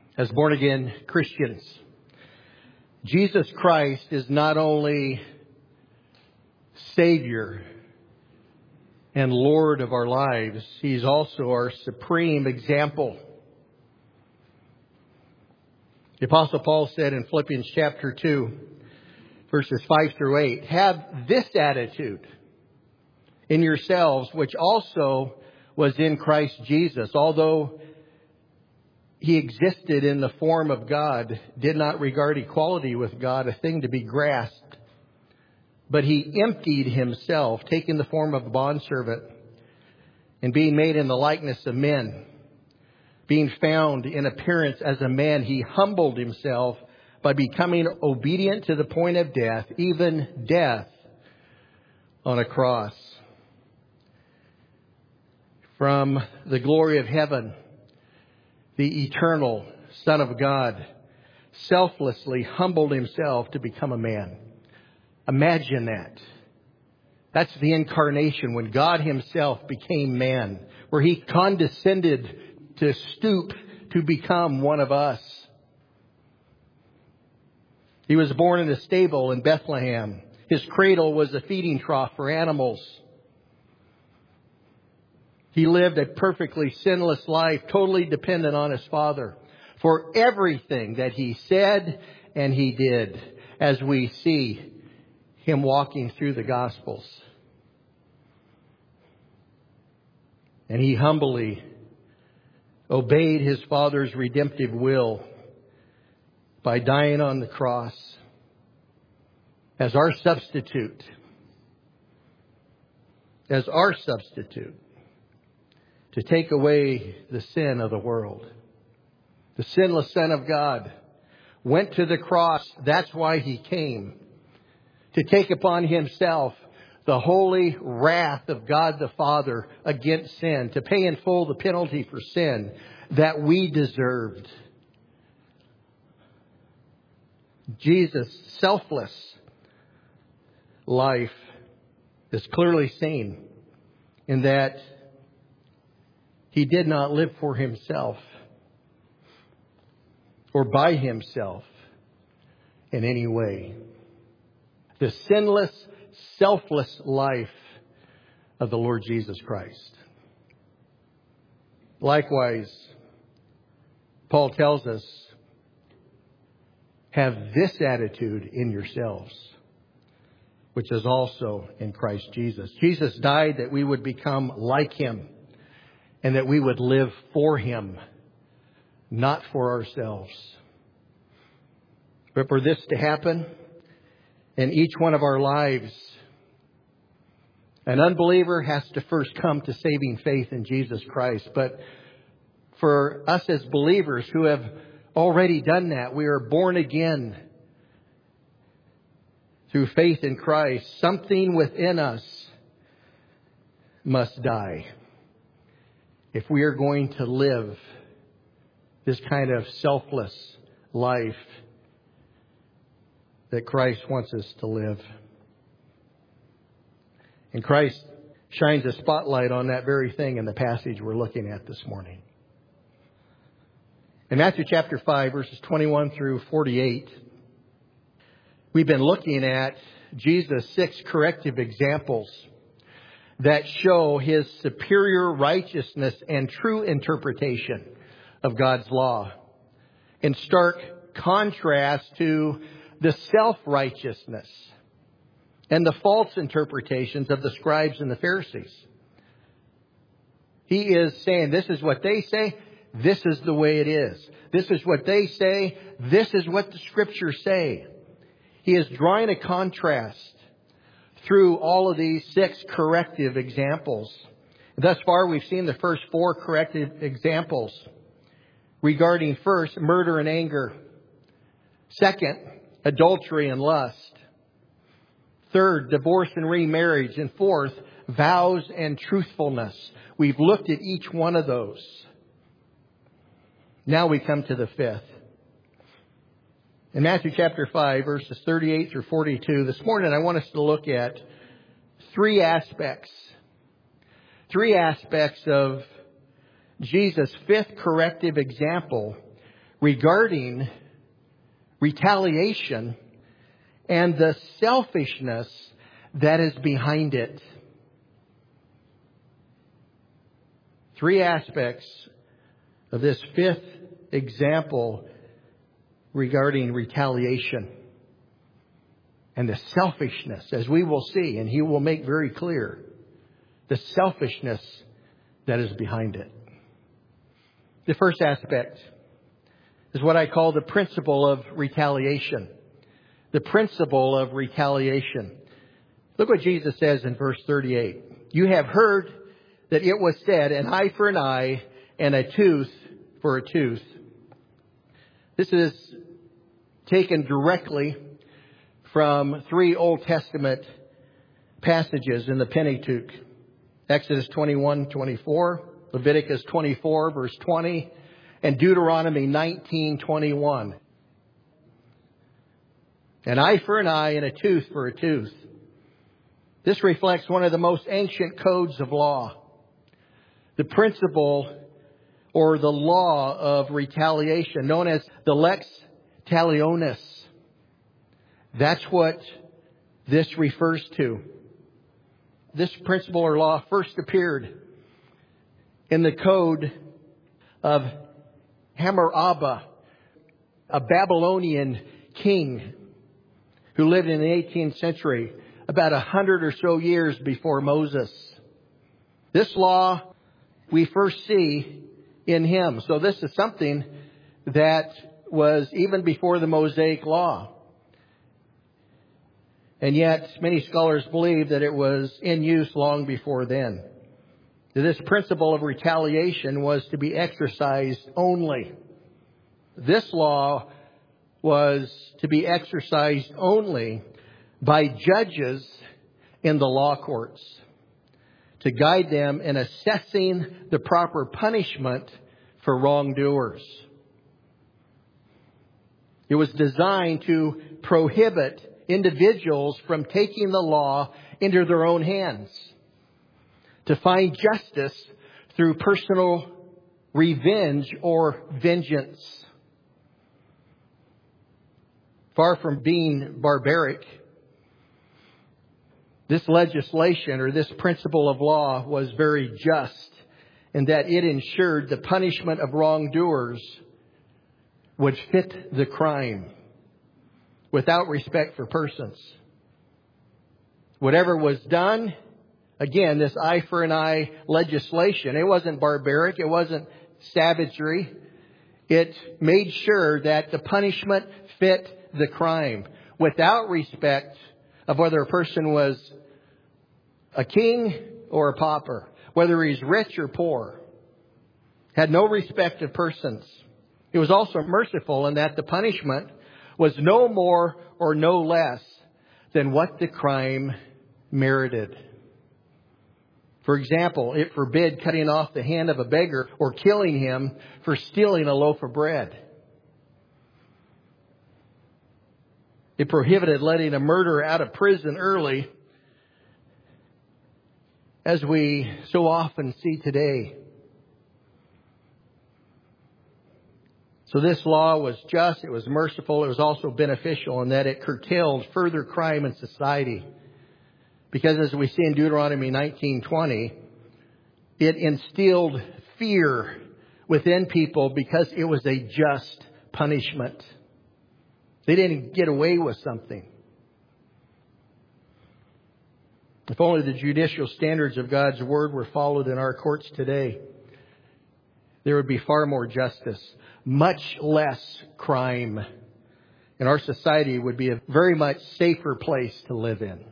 As born-again Christians, Jesus Christ is not only Savior and Lord of our lives, He's also our supreme example. The Apostle Paul said in Philippians chapter 2, verses 5 through 8, "Have this attitude in yourselves, which also was in Christ Jesus, although He existed in the form of God, did not regard equality with God a thing to be grasped, but He emptied Himself, taking the form of a bondservant, and being made in the likeness of men. Being found in appearance as a man, He humbled Himself by becoming obedient to the point of death, even death on a cross." From the glory of heaven, the eternal Son of God selflessly humbled Himself to become a man. Imagine that. That's the incarnation, when God Himself became man, where He condescended to stoop to become one of us. He was born in a stable in Bethlehem. His cradle was a feeding trough for animals. He lived a perfectly sinless life, totally dependent on His Father for everything that He said and He did, as we see Him walking through the Gospels. And He humbly obeyed His Father's redemptive will by dying on the cross as our substitute. As our substitute. To take away the sin of the world. The sinless Son of God went to the cross. That's why He came. To take upon Himself the holy wrath of God the Father against sin. To pay in full the penalty for sin that we deserved. Jesus' selfless life is clearly seen in that He did not live for Himself or by Himself in any way. The sinless, selfless life of the Lord Jesus Christ. Likewise, Paul tells us, have this attitude in yourselves, which is also in Christ Jesus. Jesus died that we would become like Him. And that we would live for Him, not for ourselves. But for this to happen in each one of our lives, an unbeliever has to first come to saving faith in Jesus Christ. But for us as believers who have already done that, we are born again through faith in Christ. Something within us must die if we are going to live this kind of selfless life that Christ wants us to live. And Christ shines a spotlight on that very thing in the passage we're looking at this morning. In Matthew chapter 5, verses 21 through 48, we've been looking at Jesus' 6 corrective examples that show His superior righteousness and true interpretation of God's law, in stark contrast to the self-righteousness and the false interpretations of the scribes and the Pharisees. He is saying, this is what they say, this is the way it is. This is what they say, this is what the Scriptures say. He is drawing a contrast through all of these 6 corrective examples. Thus far, we've seen the first 4 corrective examples regarding, first, murder and anger. Second, adultery and lust. Third, divorce and remarriage. And fourth, vows and truthfulness. We've looked at each one of those. Now we come to the 5th. In Matthew chapter 5, verses 38 through 42, this morning I want us to look at 3 aspects. 3 aspects of Jesus' 5th corrective example regarding retaliation and the selfishness that is behind it. 3 aspects of this 5th example regarding retaliation and the selfishness, as we will see, and he will make very clear the selfishness that is behind it. The first aspect is what I call the principle of retaliation. The principle of retaliation. Look what Jesus says in verse 38. You have heard that it was said, an eye for an eye and a tooth for a tooth. This is taken directly from 3 Old Testament passages in the Pentateuch. Exodus 21:24, Leviticus 24, verse 20, and Deuteronomy 19:21. An eye for an eye and a tooth for a tooth. This reflects one of the most ancient codes of law. The principle or the law of retaliation, known as the lex talionis. That's what this refers to. This principle or law first appeared in the code of Hammurabi, a Babylonian king who lived in the 18th century, about 100 or so years before Moses. This law we first see in him. So this is something that was even before the Mosaic law. And yet many scholars believe that it was in use long before then. This principle of retaliation was to be exercised only. This law was to be exercised only by judges in the law courts to guide them in assessing the proper punishment for wrongdoers. It was designed to prohibit individuals from taking the law into their own hands, to find justice through personal revenge or vengeance. Far from being barbaric, this legislation or this principle of law was very just in that it ensured the punishment of wrongdoers would fit the crime without respect for persons. Whatever was done, again, this eye for an eye legislation, it wasn't barbaric, it wasn't savagery. It made sure that the punishment fit the crime without respect of whether a person was a king or a pauper, whether he's rich or poor. Had no respect of persons. It was also merciful in that the punishment was no more or no less than what the crime merited. For example, it forbid cutting off the hand of a beggar or killing him for stealing a loaf of bread. It prohibited letting a murderer out of prison early, as we so often see today. So this law was just, it was merciful, it was also beneficial in that it curtailed further crime in society. Because as we see in Deuteronomy 19:20, it instilled fear within people because it was a just punishment. They didn't get away with something. If only the judicial standards of God's Word were followed in our courts today, there would be far more justice, much less crime, and our society would be a very much safer place to live in.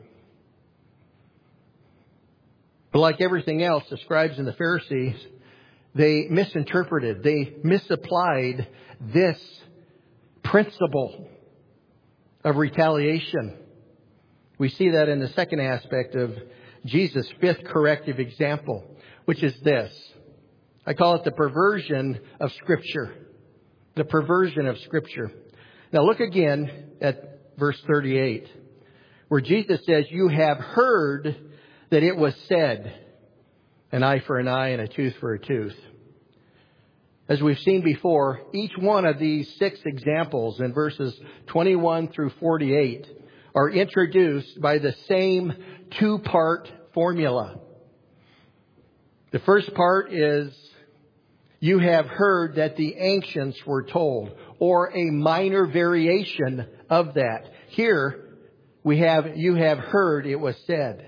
But like everything else, the scribes and the Pharisees, they misinterpreted, they misapplied this principle of retaliation. We see that in the second aspect of Jesus' 5th corrective example, which is this. I call it the perversion of Scripture. The perversion of Scripture. Now look again at verse 38, where Jesus says, you have heard that it was said, an eye for an eye and a tooth for a tooth. As we've seen before, each one of these 6 examples in verses 21 through 48 are introduced by the same 2-part formula. The first part is, you have heard that the ancients were told, or a minor variation of that. Here, we have, you have heard it was said.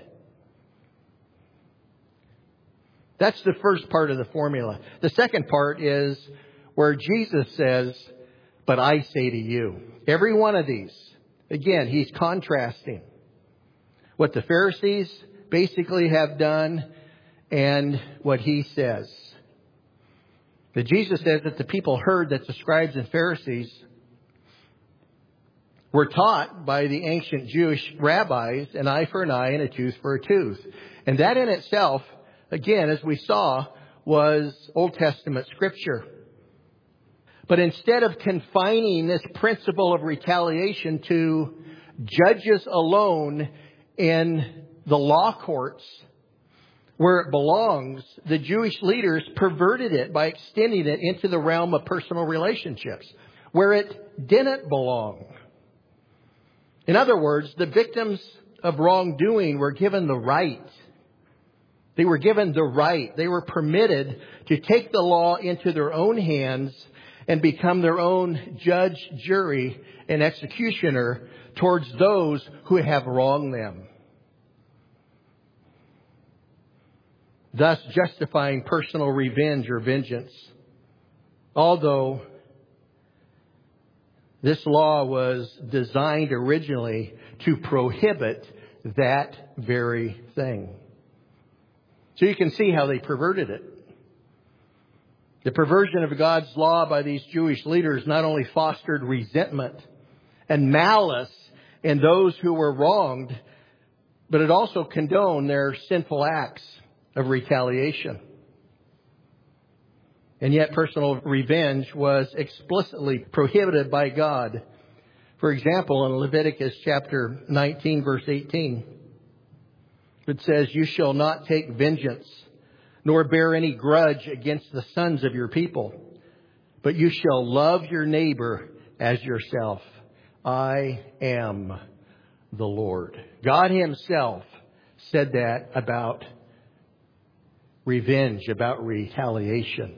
That's the first part of the formula. The second part is where Jesus says, but I say to you. Every one of these, again, he's contrasting what the Pharisees basically have done and what he says. But Jesus says that the people heard that the scribes and Pharisees were taught by the ancient Jewish rabbis an eye for an eye and a tooth for a tooth. And that in itself, again, as we saw, was Old Testament scripture. But instead of confining this principle of retaliation to judges alone in the law courts, where it belongs, the Jewish leaders perverted it by extending it into the realm of personal relationships, where it didn't belong. In other words, the victims of wrongdoing were given the right. They were given the right. They were permitted to take the law into their own hands and become their own judge, jury, and executioner towards those who have wronged them, thus justifying personal revenge or vengeance. Although this law was designed originally to prohibit that very thing. So you can see how they perverted it. The perversion of God's law by these Jewish leaders not only fostered resentment and malice in those who were wronged, but it also condoned their sinful acts of retaliation. And yet personal revenge was explicitly prohibited by God. For example, in Leviticus chapter 19, verse 18, it says, you shall not take vengeance, nor bear any grudge against the sons of your people, but you shall love your neighbor as yourself. I am the Lord. God Himself said that about revenge, about retaliation.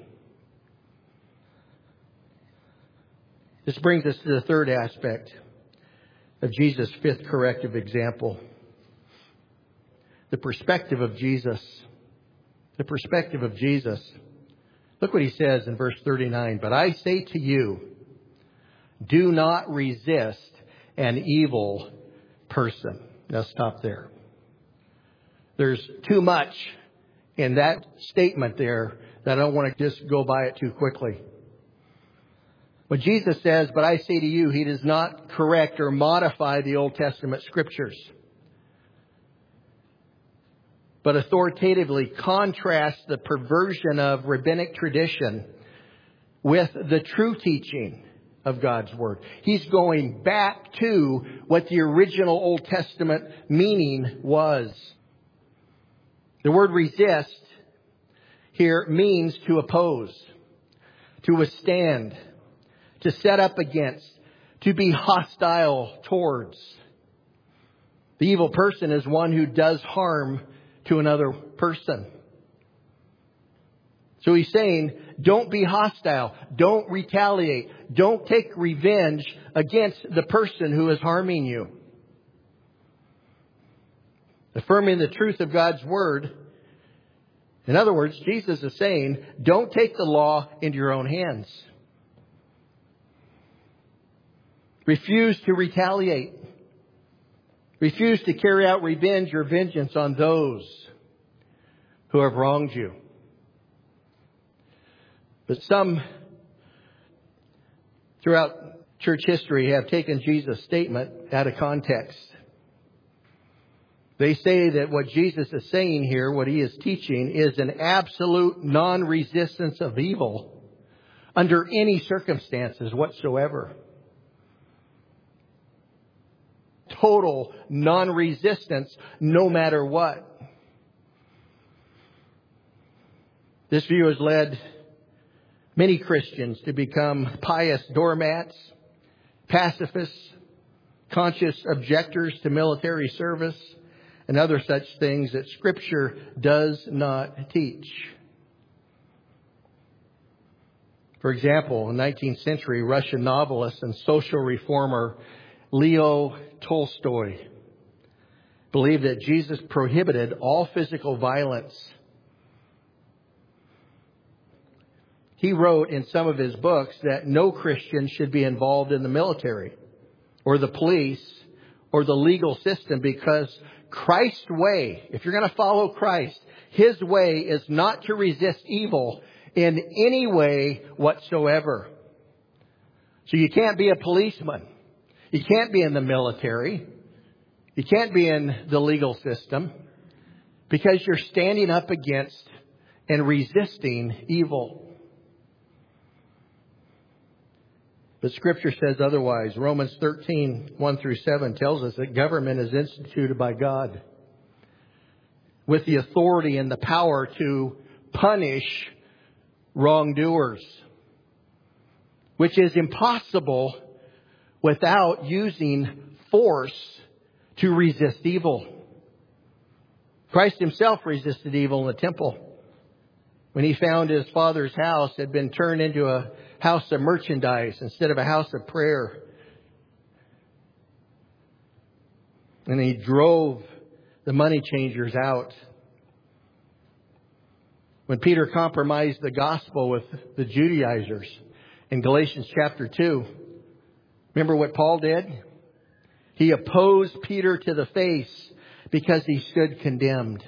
This brings us to the third aspect of Jesus' 5th corrective example. The perspective of Jesus. The perspective of Jesus. Look what He says in verse 39. But I say to you, do not resist an evil person. Now stop there. There's too much in that statement there that I don't want to just go by it too quickly. When Jesus says, but I say to you, He does not correct or modify the Old Testament scriptures, but authoritatively contrasts the perversion of rabbinic tradition with the true teaching of God's Word. He's going back to what the original Old Testament meaning was. The word resist here means to oppose, to withstand, to set up against, to be hostile towards. The evil person is one who does harm to another person. So He's saying, don't be hostile. Don't retaliate. Don't take revenge against the person who is harming you. Affirming the truth of God's Word. In other words, Jesus is saying, don't take the law into your own hands. Refuse to retaliate. Refuse to carry out revenge or vengeance on those who have wronged you. But some throughout church history have taken Jesus' statement out of context. They say that what Jesus is saying here, what He is teaching, is an absolute non-resistance of evil under any circumstances whatsoever. Total non-resistance no matter what. This view has led many Christians to become pious doormats, pacifists, conscious objectors to military service, and other such things that Scripture does not teach. For example, in the 19th century, Russian novelist and social reformer Leo Tolstoy believed that Jesus prohibited all physical violence. He wrote in some of his books that no Christian should be involved in the military or the police or the legal system, because Christ's way, if you're going to follow Christ, His way is not to resist evil in any way whatsoever. So you can't be a policeman. You can't be in the military. You can't be in the legal system, because you're standing up against and resisting evil. But Scripture says otherwise. Romans 13:1-7 tells us that government is instituted by God with the authority and the power to punish wrongdoers, which is impossible without using force to resist evil. Christ Himself resisted evil in the temple when He found His Father's house had been turned into a house of merchandise instead of a house of prayer. And He drove the money changers out. When Peter compromised the gospel with the Judaizers in Galatians chapter 2, remember what Paul did? He opposed Peter to the face because he stood condemned.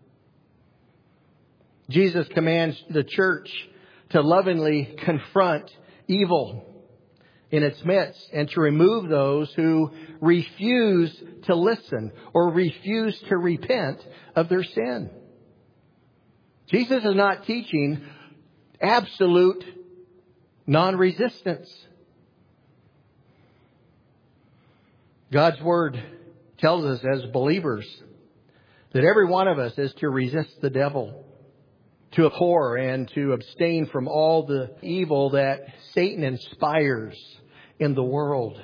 Jesus commands the church to lovingly confront evil in its midst and to remove those who refuse to listen or refuse to repent of their sin. Jesus is not teaching absolute non-resistance. God's Word tells us as believers that every one of us is to resist the devil, to abhor and to abstain from all the evil that Satan inspires in the world.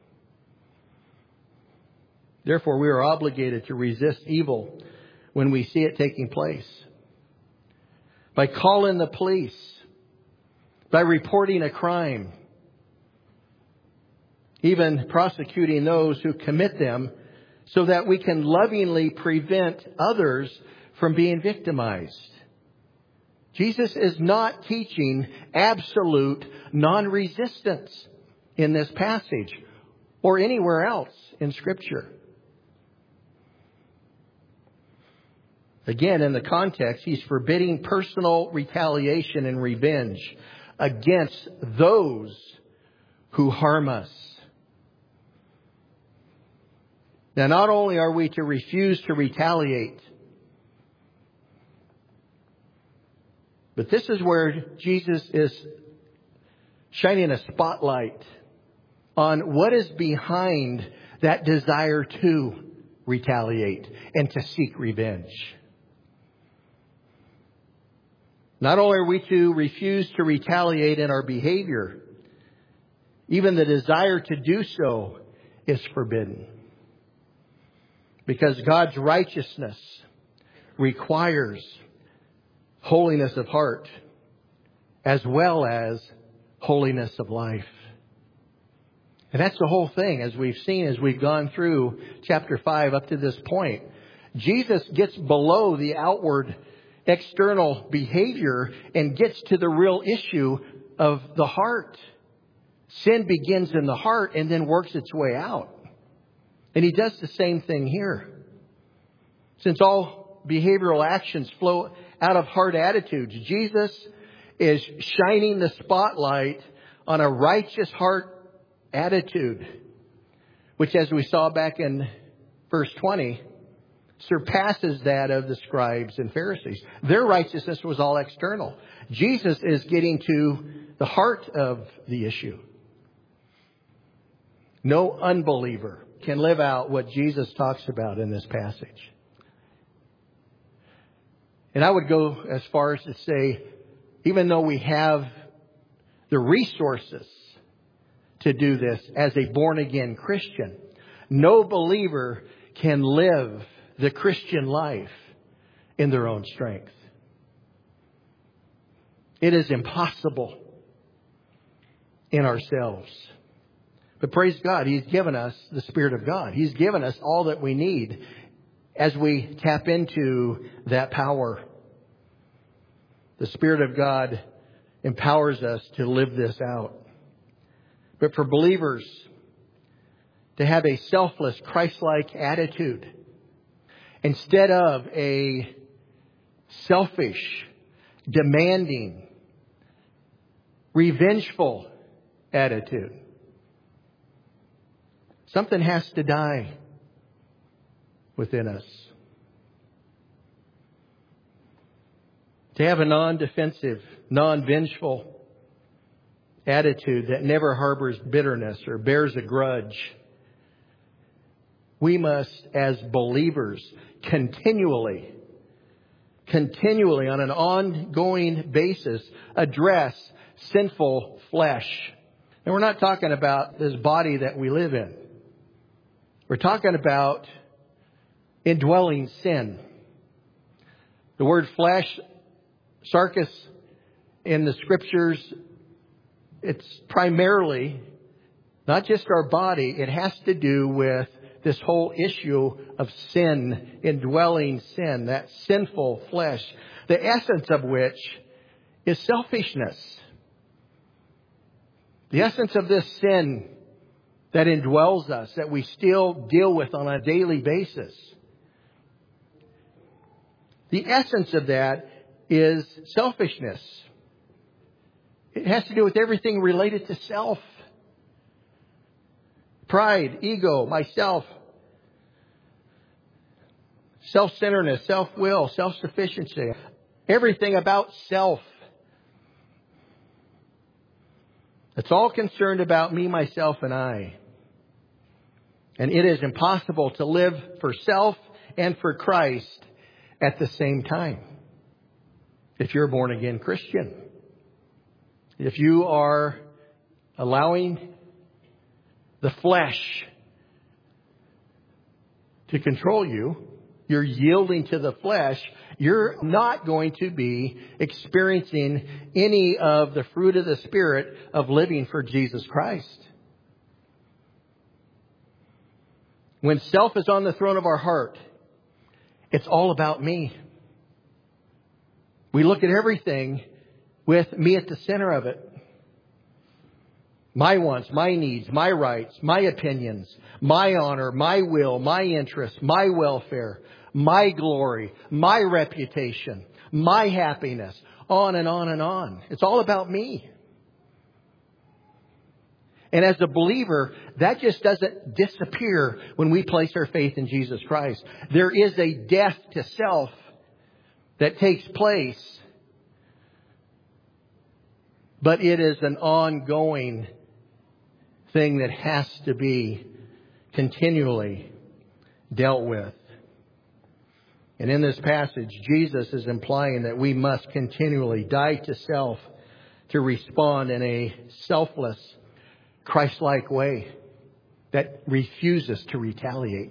Therefore, we are obligated to resist evil when we see it taking place. By calling the police, by reporting a crime, even prosecuting those who commit them, so that we can lovingly prevent others from being victimized. Jesus is not teaching absolute non-resistance in this passage or anywhere else in Scripture. Again, in the context, He's forbidding personal retaliation and revenge against those who harm us. Now, not only are we to refuse to retaliate, but this is where Jesus is shining a spotlight on what is behind that desire to retaliate and to seek revenge. Not only are we to refuse to retaliate in our behavior, even the desire to do so is forbidden. Because God's righteousness requires holiness of heart as well as holiness of life. And that's the whole thing, as we've seen as we've gone through chapter 5 up to this point. Jesus gets below the outward external behavior and gets to the real issue of the heart. Sin begins in the heart and then works its way out. And He does the same thing here. Since all behavioral actions flow out of heart attitudes, Jesus is shining the spotlight on a righteous heart attitude, which, as we saw back in verse 20, surpasses that of the scribes and Pharisees. Their righteousness was all external. Jesus is getting to the heart of the issue. No unbeliever can live out what Jesus talks about in this passage. And I would go as far as to say, even though we have the resources to do this as a born-again Christian. No believer can live the Christian life in their own strength. It is impossible in ourselves. But praise God, He's given us the Spirit of God. He's given us all that we need as we tap into that power. The Spirit of God empowers us to live this out. But for believers to have a selfless, Christ-like attitude instead of a selfish, demanding, revengeful attitude, something has to die within us. To have a non-defensive, non-vengeful attitude that never harbors bitterness or bears a grudge, we must, as believers, continually on an ongoing basis, address sinful flesh. And we're not talking about this body that we live in. We're talking about indwelling sin. The word flesh, sarkis, in the Scriptures, it's primarily not just our body. It has to do with this whole issue of sin, indwelling sin, that sinful flesh, the essence of which is selfishness. The essence of this sin that indwells us, that we still deal with on a daily basis. The essence of that is selfishness. It has to do with everything related to self. Pride, ego, myself. Self-centeredness, self-will, self-sufficiency. Everything about self. It's all concerned about me, myself, and I. And it is impossible to live for self and for Christ at the same time. If you're a born-again Christian. If you are allowing the flesh to control you, you're yielding to the flesh, you're not going to be experiencing any of the fruit of the Spirit of living for Jesus Christ. When self is on the throne of our heart, it's all about me. We look at everything with me at the center of it. My wants, my needs, my rights, my opinions, my honor, my will, my interests, my welfare, my glory, my reputation, my happiness, on and on and on. It's all about me. And as a believer, that just doesn't disappear when we place our faith in Jesus Christ. There is a death to self that takes place, but it is an ongoing thing that has to be continually dealt with. And in this passage, Jesus is implying that we must continually die to self to respond in a selfless, Christ-like way that refuses to retaliate.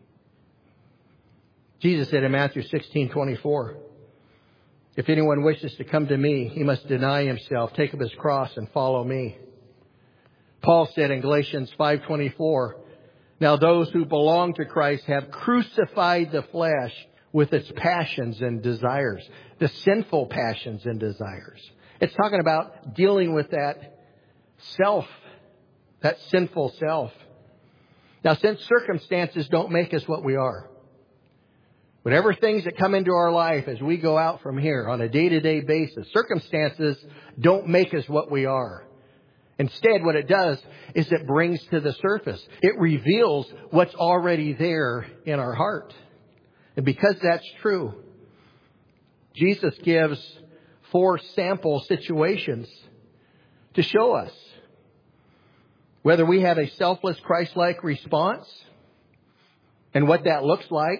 Jesus said in Matthew 16:24, "If anyone wishes to come to me, he must deny himself, take up his cross, and follow me." Paul said in Galatians 5:24, "Now those who belong to Christ have crucified the flesh with its passions and desires." The sinful passions and desires. It's talking about dealing with that self, that sinful self. Now, since circumstances don't make us what we are, whatever things that come into our life as we go out from here on a day-to-day basis, circumstances don't make us what we are. Instead, what it does is it brings to the surface. It reveals what's already there in our heart. And because that's true, Jesus gives 4 sample situations to show us whether we have a selfless, Christ-like response and what that looks like,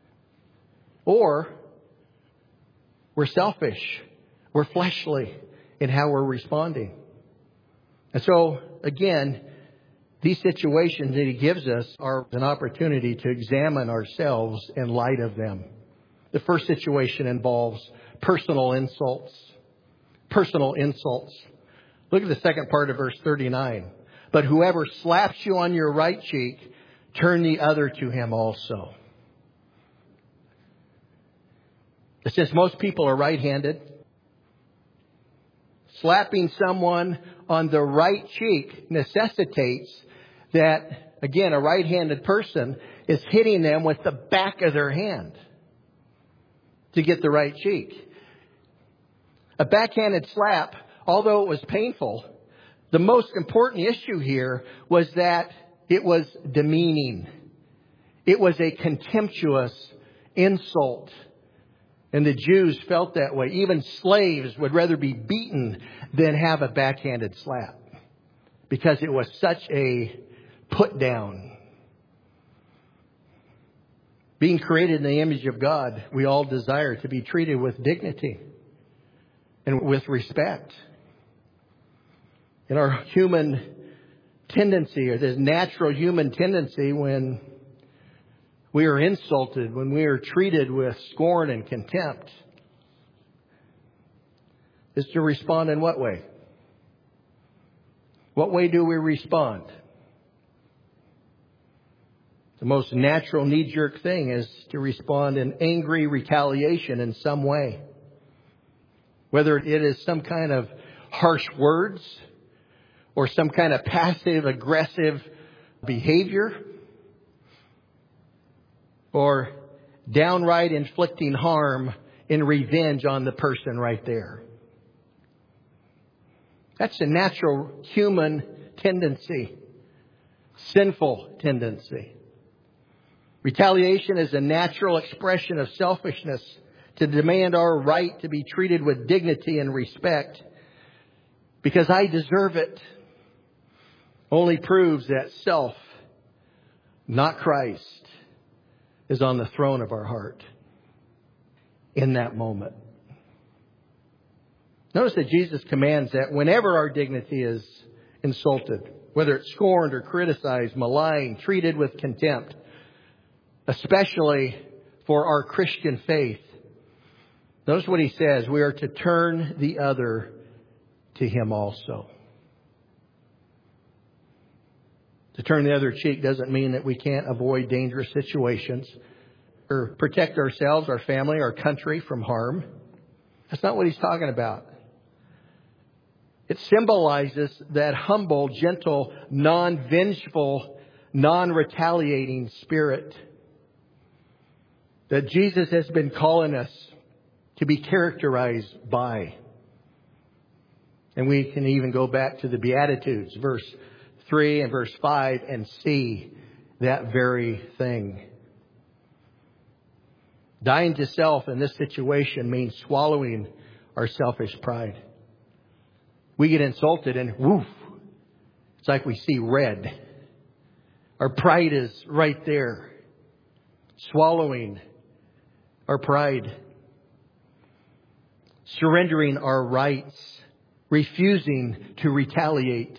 or we're selfish, we're fleshly, in how we're responding. And so, again, these situations that He gives us are an opportunity to examine ourselves in light of them. The first situation involves personal insults. Personal insults. Look at the second part of verse 39. But whoever slaps you on your right cheek, turn the other to him also. Since most people are right-handed, slapping someone on the right cheek necessitates that, again, a right-handed person is hitting them with the back of their hand to get the right cheek. A backhanded slap, although it was painful, the most important issue here was that it was demeaning. It was a contemptuous insult. And the Jews felt that way. Even slaves would rather be beaten than have a backhanded slap, because it was such a put down. Being created in the image of God, we all desire to be treated with dignity and with respect. In our human tendency, or this natural human tendency, when we are insulted, when we are treated with scorn and contempt, is to respond in what way? What way do we respond? The most natural knee-jerk thing is to respond in angry retaliation in some way. Whether it is some kind of harsh words or some kind of passive-aggressive behavior, or downright inflicting harm in revenge on the person right there. That's a natural human tendency, sinful tendency. Retaliation is a natural expression of selfishness to demand our right to be treated with dignity and respect because I deserve it. Only proves that self, not Christ, is on the throne of our heart in that moment. Notice that Jesus commands that whenever our dignity is insulted, whether it's scorned or criticized, maligned, treated with contempt, especially for our Christian faith, notice what He says: we are to turn the other to Him also. To turn the other cheek doesn't mean that we can't avoid dangerous situations or protect ourselves, our family, our country from harm. That's not what He's talking about. It symbolizes that humble, gentle, non-vengeful, non-retaliating spirit that Jesus has been calling us to be characterized by. And we can even go back to the Beatitudes, verse 3 and verse 5, and see that very thing. Dying to self in this situation means swallowing our selfish pride. We get insulted and woof, it's like we see red. Our pride is right there. Swallowing our pride. Surrendering our rights. Refusing to retaliate.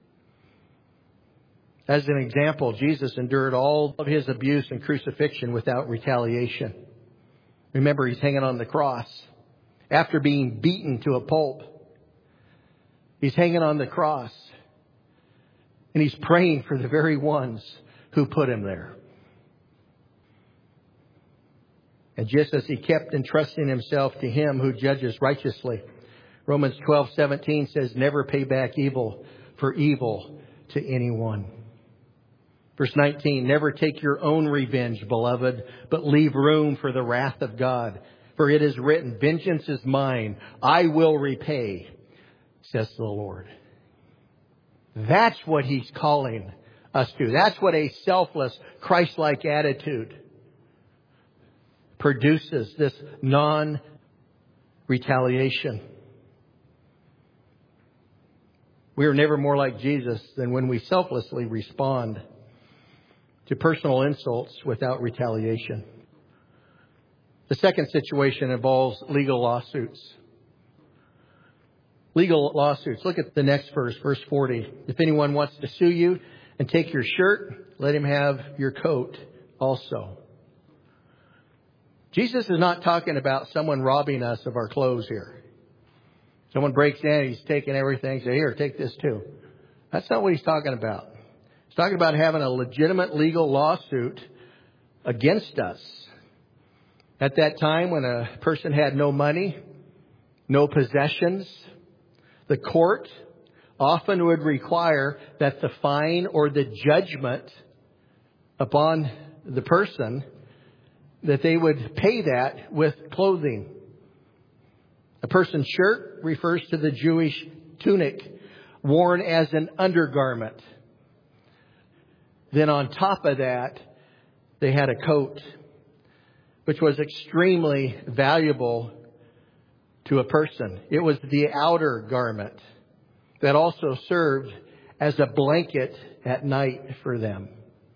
As an example, Jesus endured all of His abuse and crucifixion without retaliation. Remember, He's hanging on the cross. After being beaten to a pulp, He's hanging on the cross. And He's praying for the very ones who put Him there. And just as He kept entrusting Himself to Him who judges righteously, Romans 12:17 says, never pay back evil for evil to anyone. Verse 19, never take your own revenge, beloved, but leave room for the wrath of God. For it is written, vengeance is mine, I will repay, says the Lord. That's what He's calling us to. That's what a selfless, Christ-like attitude produces, this non-retaliation. We are never more like Jesus than when we selflessly respond to personal insults without retaliation. The second situation involves legal lawsuits. Legal lawsuits. Look at the next verse, verse 40. If anyone wants to sue you and take your shirt, let him have your coat also. Jesus is not talking about someone robbing us of our clothes here. Someone breaks in, he's taking everything, say, here, take this too. That's not what he's talking about. He's talking about having a legitimate legal lawsuit against us. At that time, when a person had no money, no possessions, the court often would require that the fine or the judgment upon the person, that they would pay that with clothing. A person's shirt refers to the Jewish tunic worn as an undergarment. Then on top of that, they had a coat, which was extremely valuable to a person. It was the outer garment that also served as a blanket at night for them.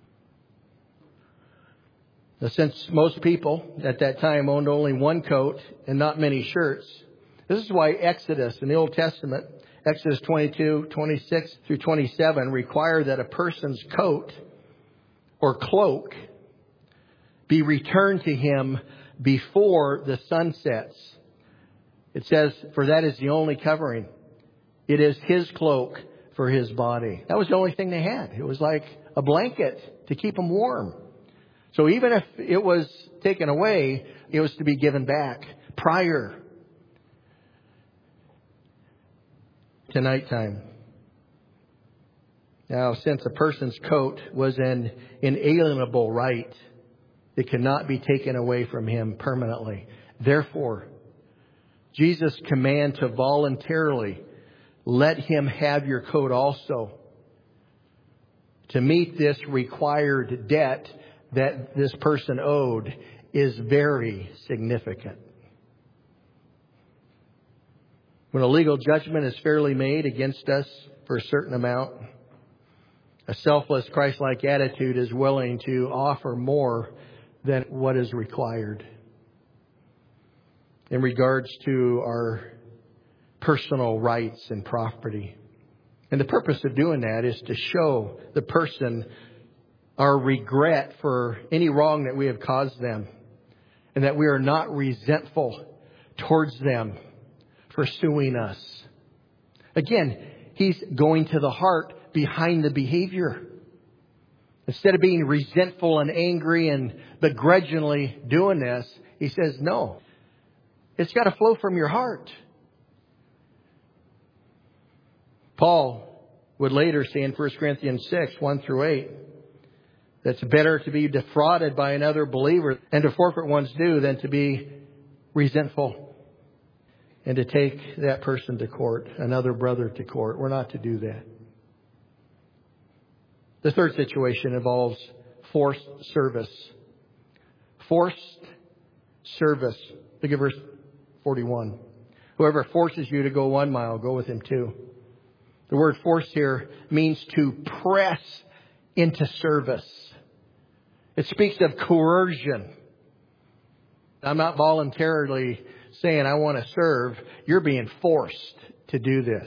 Now, since most people at that time owned only one coat and not many shirts, this is why Exodus in the Old Testament, Exodus 22, 26 through 27, require that a person's coat or cloak be returned to him before the sun sets. It says, for that is the only covering. It is his cloak for his body. That was the only thing they had. It was like a blanket to keep them warm. So even if it was taken away, it was to be given back prior to nighttime. Now, since a person's coat was an inalienable right, it cannot be taken away from him permanently. Therefore, Jesus' command to voluntarily let him have your coat also, to meet this required debt that this person owed, is very significant. When a legal judgment is fairly made against us for a certain amount, a selfless Christ-like attitude is willing to offer more than what is required in regards to our personal rights and property. And the purpose of doing that is to show the person our regret for any wrong that we have caused them, and that we are not resentful towards them for suing us. Again, he's going to the heart behind the behavior. Instead of being resentful and angry and begrudgingly doing this, he says, no, it's got to flow from your heart. Paul would later say in 1 Corinthians 6, 1 through 8, that it's better to be defrauded by another believer and to forfeit one's due than to be resentful and to take that person to court, another brother to court. We're not to do that. The third situation involves forced service. Forced service. Look at verse 41. Whoever forces you to go 1 mile, go with him 2. The word force here means to press into service. It speaks of coercion. I'm not voluntarily saying I want to serve. You're being forced to do this.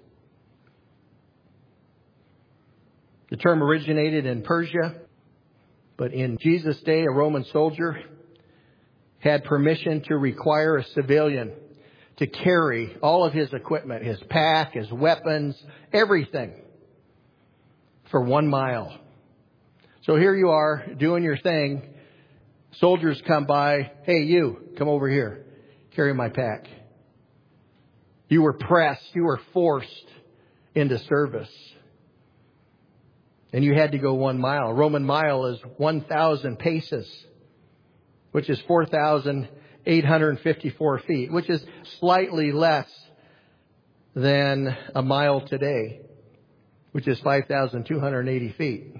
The term originated in Persia, but in Jesus' day, a Roman soldier had permission to require a civilian to carry all of his equipment, his pack, his weapons, everything, for 1 mile. So here you are doing your thing. Soldiers come by. Hey, you, come over here. Carry my pack. You were pressed. You were forced into service. And you had to go 1 mile. A Roman mile is 1,000 paces, which is 4,854 feet, which is slightly less than a mile today, which is 5,280 feet.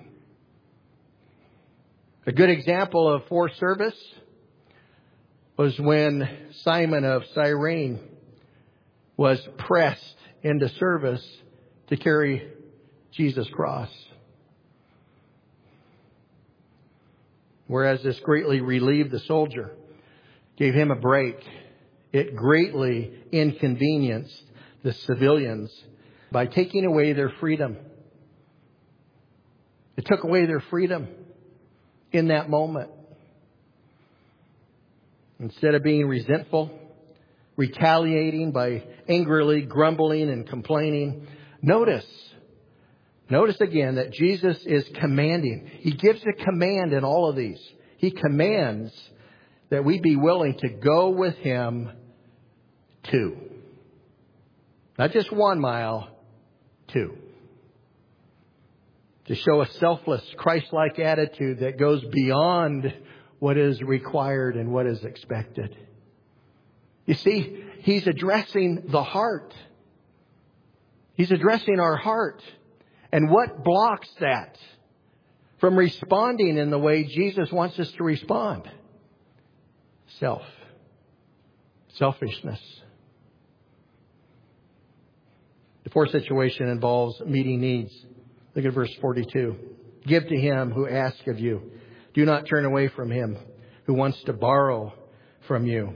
A good example of forced service was when Simon of Cyrene was pressed into service to carry Jesus' cross. Whereas this greatly relieved the soldier, gave him a break, it greatly inconvenienced the civilians by taking away their freedom. It took away their freedom in that moment. Instead of being resentful, retaliating by angrily grumbling and complaining, notice again that Jesus is commanding. He gives a command in all of these. He commands that we be willing to go with Him 2. Not just 1 mile, 2. To show a selfless, Christ-like attitude that goes beyond what is required and what is expected. You see, He's addressing the heart. He's addressing our heart. And what blocks that from responding in the way Jesus wants us to respond? Selfishness. The 4th situation involves meeting needs. Look at verse 42. Give to him who asks of you. Do not turn away from him who wants to borrow from you.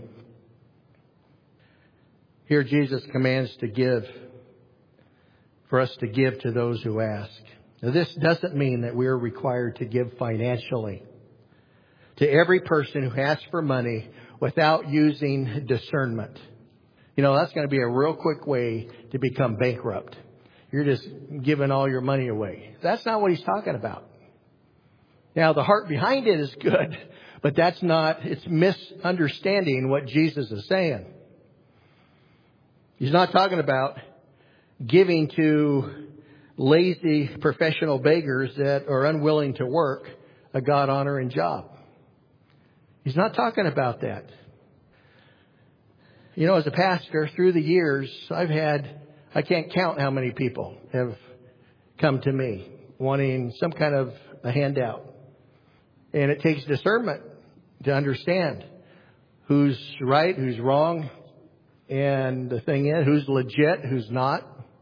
Here Jesus commands to give, for us to give to those who ask. Now this doesn't mean that we are required to give financially to every person who asks for money without using discernment. You know, that's going to be a real quick way to become bankrupt. You're just giving all your money away. That's not what He's talking about. Now, the heart behind it is good, but it's misunderstanding what Jesus is saying. He's not talking about giving to lazy professional beggars that are unwilling to work a God-honoring job. He's not talking about that. You know, as a pastor, through the years, I can't count how many people have come to me wanting some kind of a handout. And it takes discernment to understand who's right, who's wrong, and the thing is, who's legit, who's not.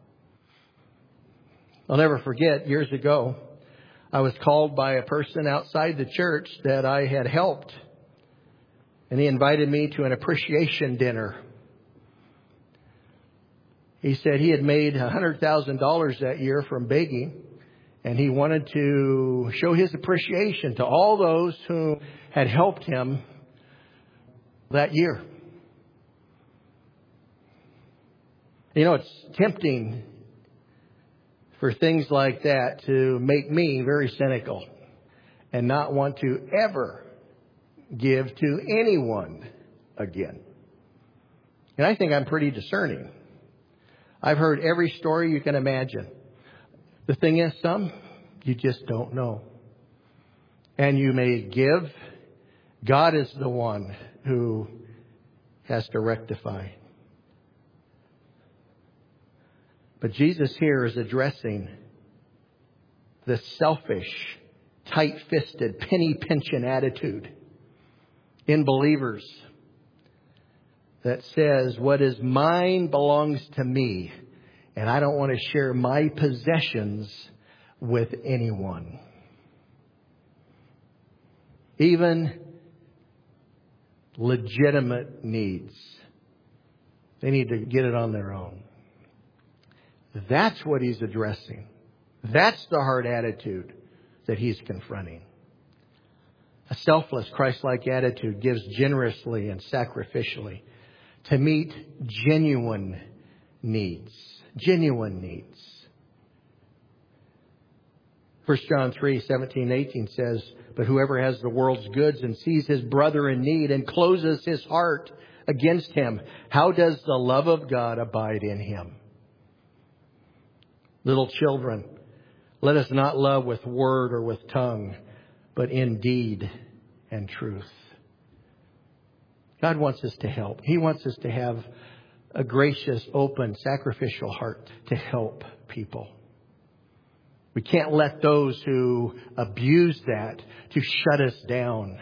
I'll never forget, years ago, I was called by a person outside the church that I had helped. And he invited me to an appreciation dinner. He said he had made $100,000 that year from begging. And he wanted to show his appreciation to all those who had helped him that year. You know, it's tempting for things like that to make me very cynical and not want to ever give to anyone again. And I think I'm pretty discerning. I've heard every story you can imagine. The thing is, some you just don't know. And you may give. God is the one who has to rectify. But Jesus here is addressing the selfish, tight-fisted, penny-pinching attitude in believers that says, what is mine belongs to me, and I don't want to share my possessions with anyone. Even legitimate needs. They need to get it on their own. That's what He's addressing. That's the hard attitude that He's confronting. A selfless, Christ-like attitude gives generously and sacrificially to meet genuine needs. Genuine needs. 1 John 3:17-18 says, but whoever has the world's goods and sees his brother in need and closes his heart against him, how does the love of God abide in him? Little children, let us not love with word or with tongue, but in deed and truth. God wants us to help. He wants us to have a gracious, open, sacrificial heart to help people. We can't let those who abuse that to shut us down.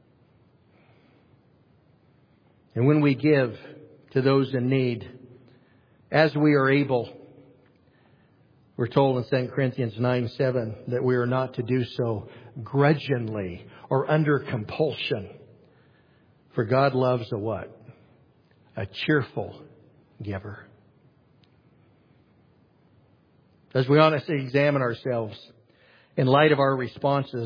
And when we give to those in need, as we are able, we're told in 2 Corinthians 9:7 that we are not to do so grudgingly or under compulsion. For God loves a what? A cheerful giver. As we honestly examine ourselves in light of our responses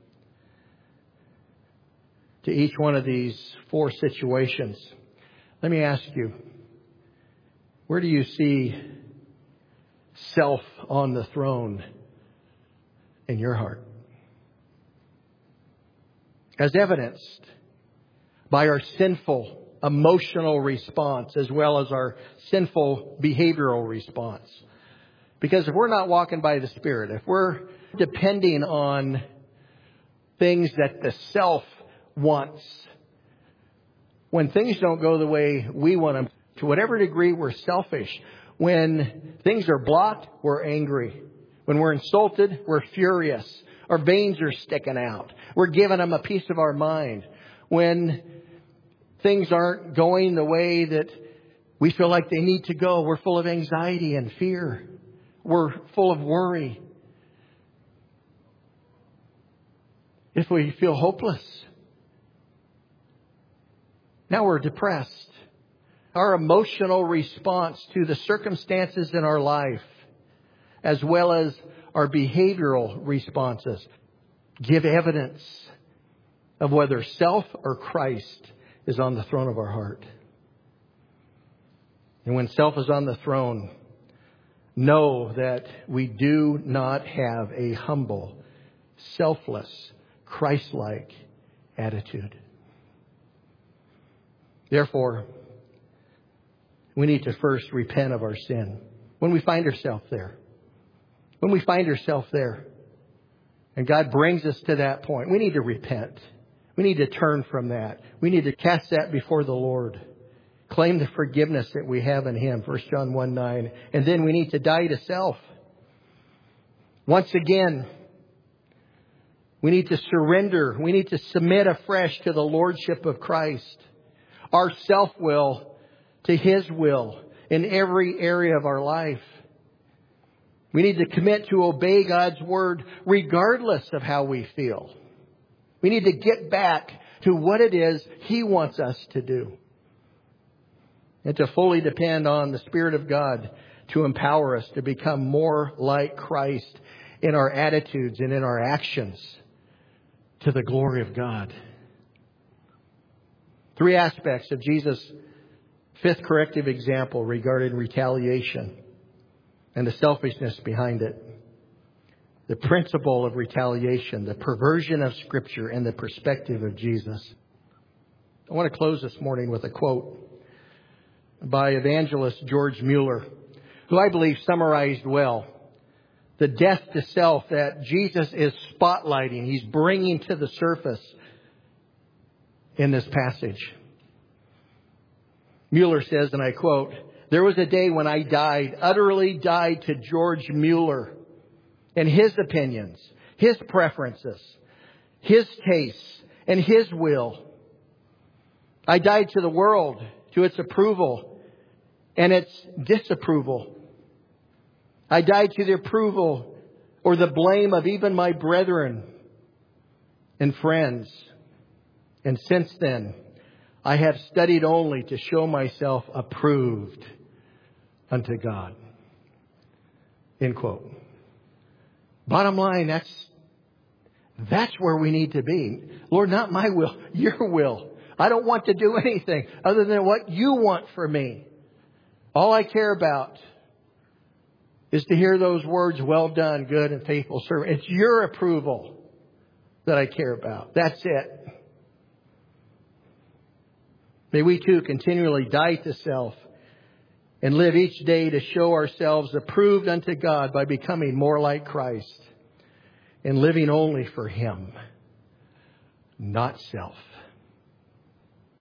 to each one of these 4 situations, let me ask you, where do you see self on the throne in your heart? As evidenced by our sinful emotional response as well as our sinful behavioral response. Because if we're not walking by the Spirit, if we're depending on things that the self wants, when things don't go the way we want them, to whatever degree we're selfish. When things are blocked, we're angry. When we're insulted, we're furious. Our veins are sticking out. We're giving them a piece of our mind. When things aren't going the way that we feel like they need to go, we're full of anxiety and fear. We're full of worry. If we feel hopeless, now we're depressed. Our emotional response to the circumstances in our life, as well as our behavioral responses, give evidence of whether self or Christ is on the throne of our heart. And when self is on the throne, know that we do not have a humble, selfless, Christ-like attitude. Therefore, we need to first repent of our sin. When we find ourselves there. When we find ourselves there. And God brings us to that point. We need to repent. We need to turn from that. We need to cast that before the Lord. Claim the forgiveness that we have in Him. 1 John 1:9. And then we need to die to self. Once again, we need to surrender. We need to submit afresh to the Lordship of Christ. Our self-will to His will in every area of our life. We need to commit to obey God's Word regardless of how we feel. We need to get back to what it is He wants us to do. And to fully depend on the Spirit of God to empower us to become more like Christ in our attitudes and in our actions to the glory of God. 3 aspects of Jesus' 5th corrective example regarding retaliation and the selfishness behind it. The principle of retaliation, the perversion of Scripture, and the perspective of Jesus. I want to close this morning with a quote by evangelist George Mueller, who I believe summarized well the death to self that Jesus is spotlighting. He's bringing to the surface in this passage. Mueller says, and I quote, "There was a day when I utterly died to George Mueller and his opinions, his preferences, his tastes, and his will. I died to the world, to its approval and its disapproval. I died to the approval or the blame of even my brethren and friends. And since then, I have studied only to show myself approved unto God." End quote. Bottom line, that's where we need to be. Lord, not my will, your will. I don't want to do anything other than what you want for me. All I care about is to hear those words, "Well done, good and faithful servant." It's your approval that I care about. That's it. May we too continually die to self and live each day to show ourselves approved unto God by becoming more like Christ and living only for Him, not self.